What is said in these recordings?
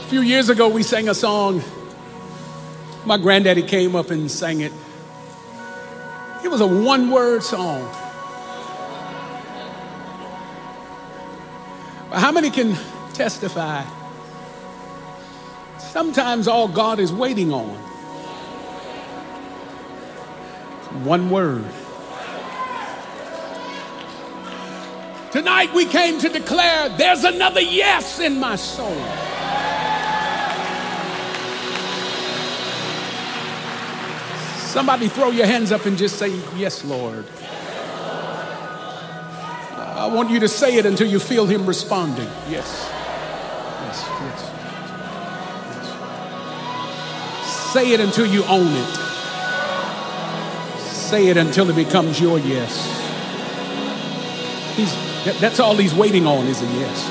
few years ago, we sang a song. My granddaddy came up and sang it. It was a one-word song. But how many can testify? Sometimes all God is waiting on is one word. Tonight we came to declare there's another yes in my soul. Somebody throw your hands up and just say, yes, Lord. I want you to say it until you feel him responding. Yes. Yes, yes, yes. Say it until you own it. Say it until it becomes your yes. That's all he's waiting on is a yes.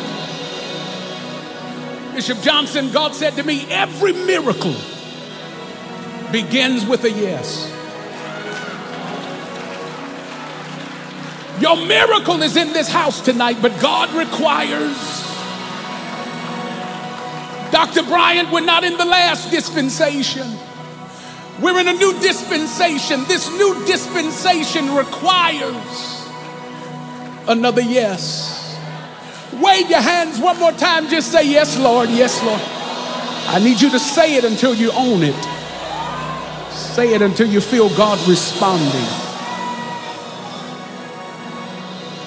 Bishop Johnson, God said to me, every miracle begins with a yes. Your miracle is in this house tonight, but God requires. Dr. Bryant, we're not in the last dispensation. We're in a new dispensation. This new dispensation requires another yes. Wave your hands one more time. Just say, yes, Lord. Yes, Lord. I need you to say it until you own it. Say it until you feel God responding.